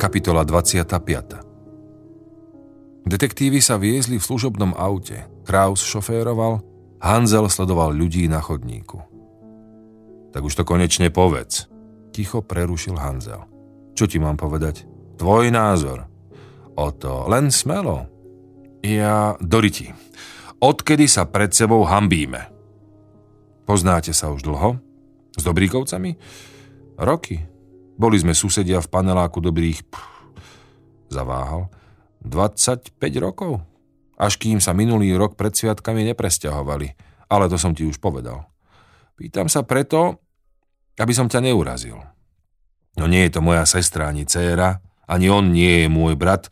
Kapitola 25. Detektívy sa viezli v služobnom aute. Kraus šoféroval, Hanzel sledoval ľudí na chodníku. Tak už to konečne povedz. Ticho prerušil Hanzel. Čo ti mám povedať? Tvoj názor. O to len smelo. Doriti, odkedy sa pred sebou hanbíme? Poznáte sa už dlho? S Dobríkovcami? Roky. Boli sme susedia v paneláku dobrých... Zaváhal. 25 rokov? Až kým sa minulý rok pred sviatkami nepresťahovali. Ale to som ti už povedal. Pýtam sa preto, aby som ťa neurazil. No nie je to moja sestra ani dcéra, ani on nie je môj brat.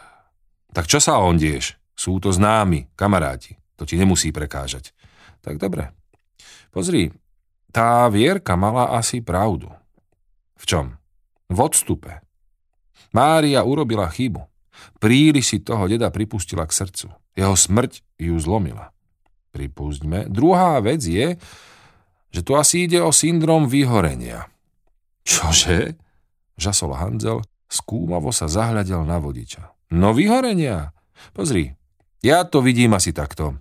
Tak čo sa ondieš? Sú to známi, kamaráti. To ti nemusí prekážať. Tak dobre. Pozri, tá Vierka mala asi pravdu. V čom? V odstupe. Mária urobila chybu. Príliš si toho deda pripustila k srdcu. Jeho smrť ju zlomila. Pripustme. Druhá vec je, že tu asi ide o syndrom vyhorenia. Čože? Žasol Hanzel, skúmavo sa zahľadel na vodiča. No vyhorenia. Pozri, ja to vidím asi takto.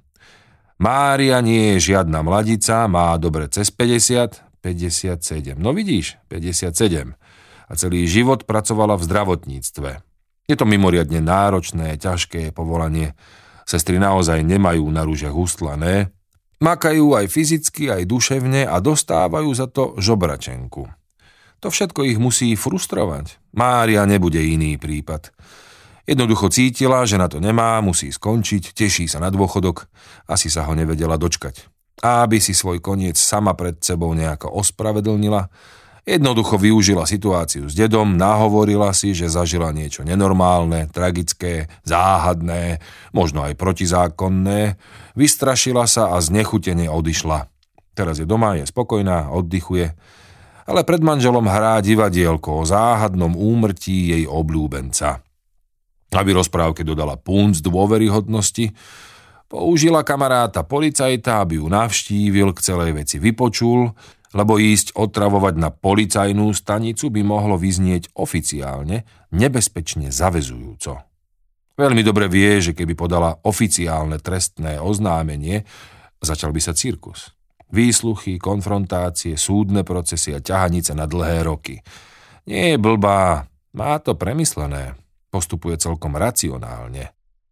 Mária nie je žiadna mladica, má dobre cez 50, 57. No vidíš, 57. A celý život pracovala v zdravotníctve. Je to mimoriadne náročné, ťažké povolanie. Sestry naozaj nemajú na rúžiach ustlané. Makajú aj fyzicky, aj duševne a dostávajú za to žobračenku. To všetko ich musí frustrovať. Mária nebude iný prípad. Jednoducho cítila, že na to nemá, musí skončiť, teší sa na dôchodok, asi sa ho nevedela dočkať. A aby si svoj koniec sama pred sebou nejako ospravedlnila, jednoducho využila situáciu s dedom, nahovorila si, že zažila niečo nenormálne, tragické, záhadné, možno aj protizákonné, vystrašila sa a znechutene odišla. Teraz je doma, je spokojná, oddychuje, ale pred manželom hrá divadielko o záhadnom úmrtí jej obľúbenca. Aby rozprávke dodala punc dôveryhodnosti, použila kamaráta policajta, aby ju navštívil, k celej veci vypočul, lebo ísť otravovať na policajnú stanicu by mohlo vyznieť oficiálne, nebezpečne zaväzujúco. Veľmi dobre vie, že keby podala oficiálne trestné oznámenie, začal by sa cirkus. Výsluchy, konfrontácie, súdne procesy a ťahanice na dlhé roky. Nie je blbá, má to premyslené. Postupuje celkom racionálne.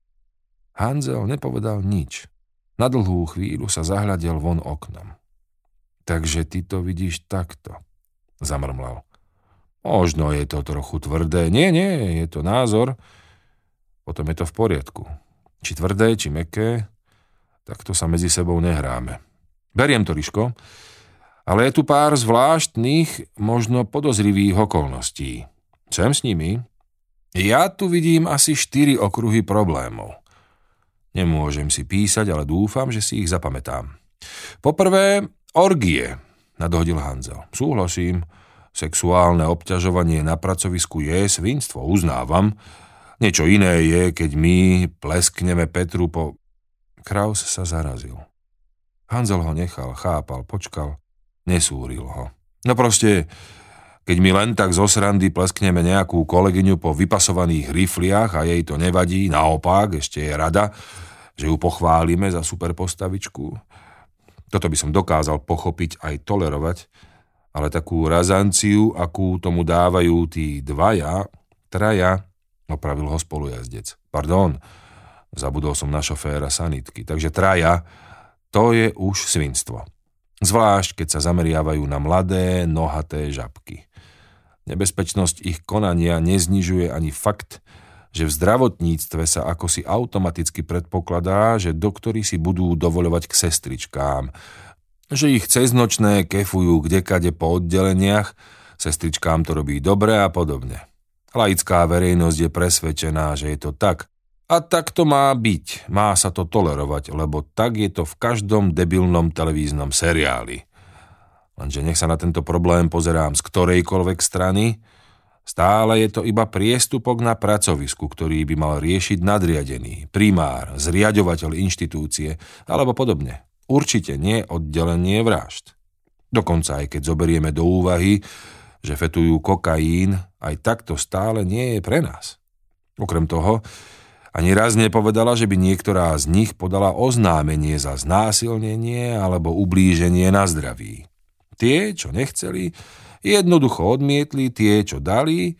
Hanzel nepovedal nič. Na dlhú chvíľu sa zahľadel von oknom. Takže ty to vidíš takto, zamrmlal. Možno je to trochu tvrdé. Nie, je to názor. Potom je to v poriadku. Či tvrdé, či mäkké, tak to sa medzi sebou nehráme. Beriem to, Riško, ale je tu pár zvláštnych, možno podozrivých okolností. Sem s nimi? Ja tu vidím asi 4 okruhy problémov. Nemôžem si písať, ale dúfam, že si ich zapamätám. Poprvé, orgie, nadhodil Hanzel. Súhlasím, sexuálne obťažovanie na pracovisku je svinstvo, uznávam. Niečo iné je, keď my pleskneme Petru po... Kraus sa zarazil. Hanzel ho nechal, chápal, počkal, nesúril ho. No proste... Keď my len tak zo srandy pleskneme nejakú kolegyňu po vypasovaných rifliach a jej to nevadí, naopak, ešte je rada, že ju pochválime za super postavičku. Toto by som dokázal pochopiť aj tolerovať, ale takú razanciu, akú tomu dávajú tí traja, opravil ho spolujazdec. Pardon, zabudol som na šoféra sanitky. Takže traja, to je už svinstvo. Zvlášť, keď sa zameriavajú na mladé, nohaté žabky. Nebezpečnosť ich konania neznižuje ani fakt, že v zdravotníctve sa akosi automaticky predpokladá, že doktori si budú dovoľovať k sestričkám, že ich ceznočné kefujú kdekade po oddeleniach, sestričkám to robí dobre a podobne. Laická verejnosť je presvedčená, že je to tak. A tak to má byť, má sa to tolerovať, lebo tak je to v každom debilnom televíznom seriáli. Lenže nech sa na tento problém pozerám z ktorejkoľvek strany, stále je to iba priestupok na pracovisku, ktorý by mal riešiť nadriadený, primár, zriaďovateľ inštitúcie alebo podobne. Určite nie oddelenie vražd. Dokonca aj keď zoberieme do úvahy, že fetujú kokaín aj tak to stále nie je pre nás. Okrem toho, ani raz nepovedala, že by niektorá z nich podala oznámenie za znásilnenie alebo ublíženie na zdraví. Tie, čo nechceli, jednoducho odmietli, tie, čo dali,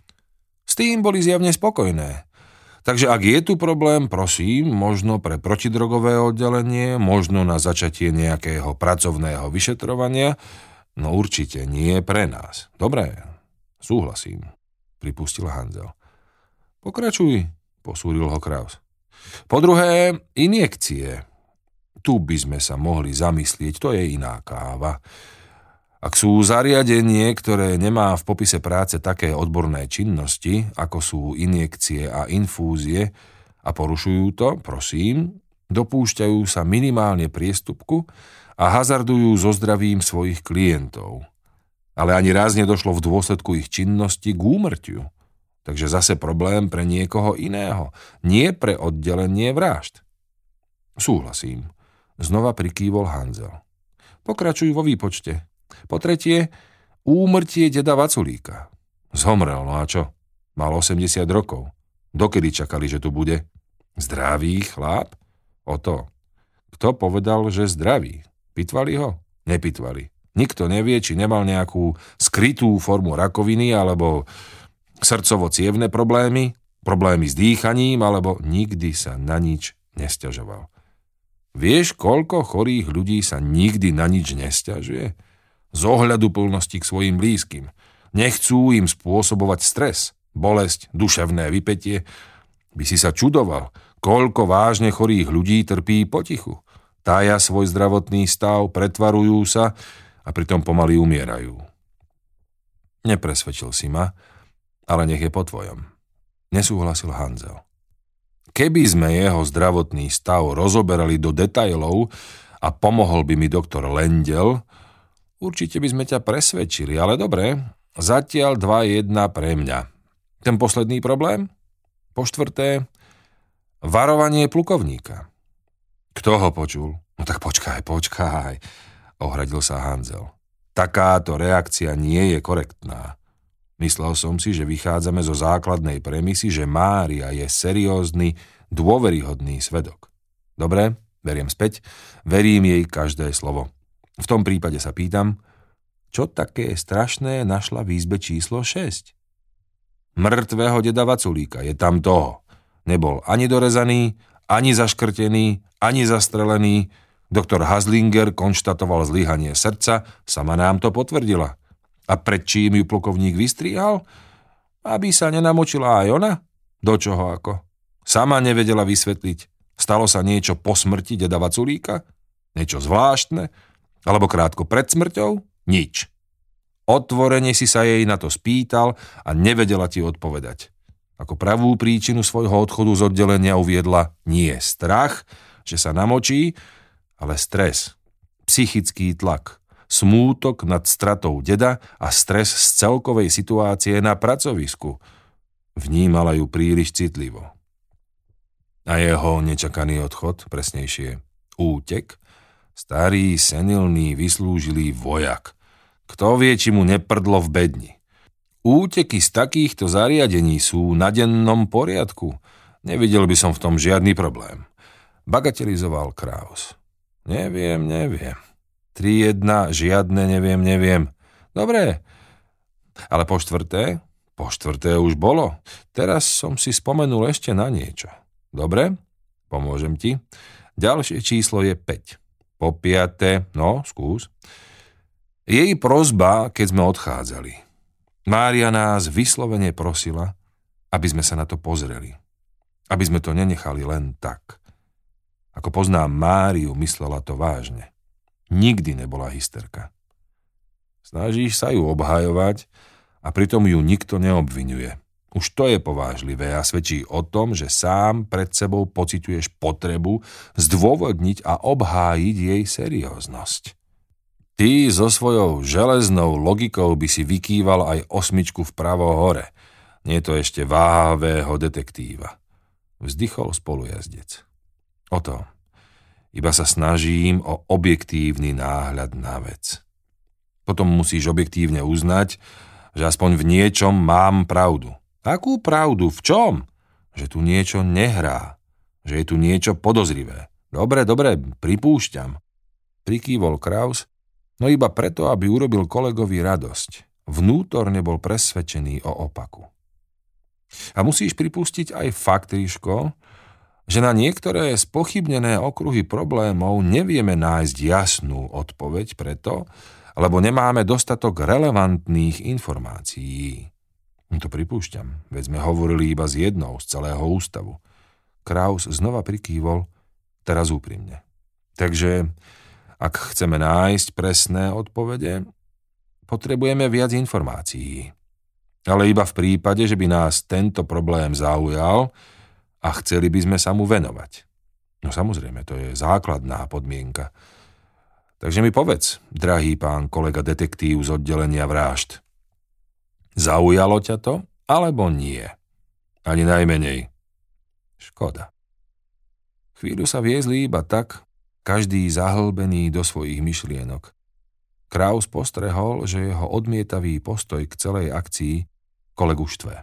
s tým boli zjavne spokojné. Takže ak je tu problém, prosím, možno pre protidrogové oddelenie, možno na začatie nejakého pracovného vyšetrovania, no určite nie pre nás. Dobre, súhlasím, pripustil Hanzel. Pokračuj, posúdil ho Kraus. Po druhé, injekcie. Tu by sme sa mohli zamyslieť, to je iná káva. Ak sú zariadenie, ktoré nemá v popise práce také odborné činnosti, ako sú injekcie a infúzie, a porušujú to, prosím, dopúšťajú sa minimálne priestupku a hazardujú so zdravím svojich klientov. Ale ani raz nedošlo v dôsledku ich činnosti k úmrtiu. Takže zase problém pre niekoho iného, nie pre oddelenie vražd. Súhlasím. Znova prikývol Hanzel. Pokračuj vo výpočte. Po tretie, úmrtie deda Vaculíka. Zomrel, no a čo? Mal 80 rokov. Dokedy čakali, že tu bude? Zdravý chlap? O to. Kto povedal, že zdravý? Pitvali ho? Nepitvali. Nikto nevie, či nemal nejakú skrytú formu rakoviny, alebo srdcovo-cievne problémy, problémy s dýchaním, alebo nikdy sa na nič nesťažoval. Vieš, koľko chorých ľudí sa nikdy na nič nesťažuje? Z ohľaduplnosti k svojim blízkym. Nechcú im spôsobovať stres, bolesť, duševné vypätie. By si sa čudoval, koľko vážne chorých ľudí trpí potichu. Tája svoj zdravotný stav, pretvarujú sa a pritom pomaly umierajú. Nepresvedčil si ma, ale nech je po tvojom. Nesúhlasil Hanzel. Keby sme jeho zdravotný stav rozoberali do detailov a pomohol by mi doktor Lendel, určite by sme ťa presvedčili, ale dobre, zatiaľ 2-1 pre mňa. Ten posledný problém? Po štvrté, varovanie plukovníka. Kto ho počul? No tak počkaj, ohradil sa Hanzel. Takáto reakcia nie je korektná. Myslel som si, že vychádzame zo základnej premisy, že Mária je seriózny, dôveryhodný svedok. Dobre, beriem späť, verím jej každé slovo. V tom prípade sa pýtam, čo také strašné našla v izbe číslo 6? Mŕtvého deda Vaculíka, je tam toho. Nebol ani dorezaný, ani zaškrtený, ani zastrelený. Doktor Haslinger konštatoval zlyhanie srdca, sama nám to potvrdila. A pred čím ju plukovník vystriehal? Aby sa nenamočila aj ona? Do čoho ako? Sama nevedela vysvetliť. Stalo sa niečo po smrti deda Vaculíka? Niečo zvláštne? Alebo krátko pred smrťou? Nič. Otvorene si sa jej na to spýtal a nevedela ti odpovedať. Ako pravú príčinu svojho odchodu z oddelenia uviedla nie strach, že sa namočí, ale stres, psychický tlak, smútok nad stratou deda a stres z celkovej situácie na pracovisku. Vnímala ju príliš citlivo. A jeho nečakaný odchod, presnejšie útek, starý, senilný, vyslúžilý vojak. Kto vie, či mu neprdlo v bedni. Úteky z takýchto zariadení sú na dennom poriadku. Nevidel by som v tom žiadny problém. Bagatelizoval Kraus. Neviem. 3-1, žiadne neviem. Dobre, ale po štvrté už bolo. Teraz som si spomenul ešte na niečo. Dobre, pomôžem ti. Ďalšie číslo je 5. Po 5, no, skús. Jej prosba, keď sme odchádzali. Mária nás vyslovene prosila, aby sme sa na to pozreli. Aby sme to nenechali len tak. Ako poznám Máriu, myslela to vážne. Nikdy nebola hysterka. Snažíš sa ju obhajovať a pritom ju nikto neobviňuje. Už to je povážlivé a svedčí o tom, že sám pred sebou pociťuješ potrebu zdôvodniť a obhájiť jej serióznosť. Ty so svojou železnou logikou by si vykýval aj 8 vpravo hore. Nie to ešte váhavého detektíva. Vzdychol spolujazdec. O to. Iba sa snažím o objektívny náhľad na vec. Potom musíš objektívne uznať, Že aspoň v niečom mám pravdu. Akú pravdu? V čom? Že tu niečo nehrá. Že je tu niečo podozrivé. Dobre, pripúšťam. Prikývol Kraus, no iba preto, aby urobil kolegovi radosť. Vnútorne bol presvedčený o opaku. A musíš pripustiť aj fakt, Ríško, že na niektoré spochybnené okruhy problémov nevieme nájsť jasnú odpoveď preto, lebo nemáme dostatok relevantných informácií. To pripúšťam, veď sme hovorili iba s jednou z celého ústavu. Kraus znova prikývol, teraz úprimne. Takže, ak chceme nájsť presné odpovede, potrebujeme viac informácií. Ale iba v prípade, že by nás tento problém zaujal a chceli by sme sa mu venovať. No samozrejme, to je základná podmienka. Takže mi povedz, drahý pán kolega detektív z oddelenia vražd. Zaujalo ťa to, alebo nie? Ani najmenej. Škoda. Chvíľu sa viezli iba tak, každý zahlbený do svojich myšlienok. Kraus postrehol, že jeho odmietavý postoj k celej akcii kolegu štve.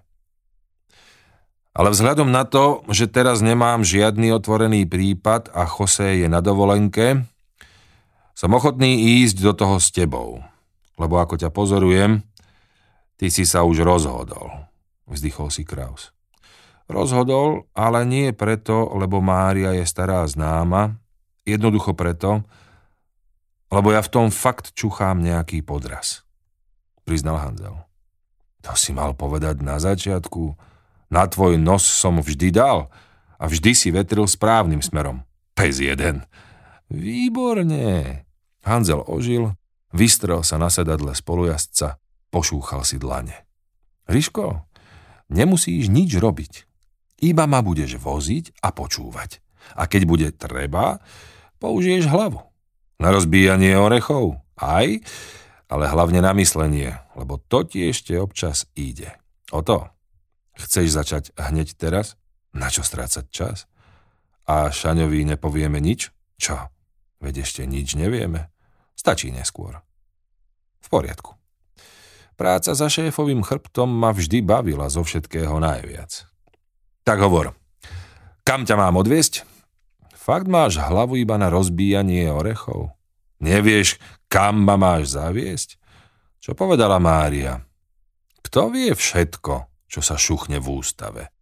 Ale vzhľadom na to, že teraz nemám žiadny otvorený prípad a José je na dovolenke, som ochotný ísť do toho s tebou. Lebo ako ťa pozorujem, ty si sa už rozhodol, vzdychol si Kraus. Rozhodol, ale nie preto, lebo Mária je stará známa, jednoducho preto, lebo ja v tom fakt čuchám nejaký podraz, priznal Hanzel. To si mal povedať na začiatku. Na tvoj nos som vždy dal a vždy si vetril správnym smerom. Pes jeden. Výborne. Hanzel ožil, vystrel sa na sedadle spolujazdca, pošúchal si dlane. Ríško, nemusíš nič robiť. Iba ma budeš voziť a počúvať. A keď bude treba, použiješ hlavu. Na rozbíjanie orechov? Aj, ale hlavne na myslenie, lebo to ti ešte občas ide. O to. Chceš začať hneď teraz? Na čo strácať čas? A Šaňovi nepovieme nič? Čo? Veď ešte nič nevieme. Stačí neskôr. V poriadku. Práca za šéfovým chrbtom ma vždy bavila zo všetkého najviac. Tak hovor. Kam ťa mám odviesť? Fakt máš hlavu iba na rozbíjanie orechov? Nevieš, kam ma máš zaviesť? Čo povedala Mária? Kto vie všetko, čo sa šuchne v ústave?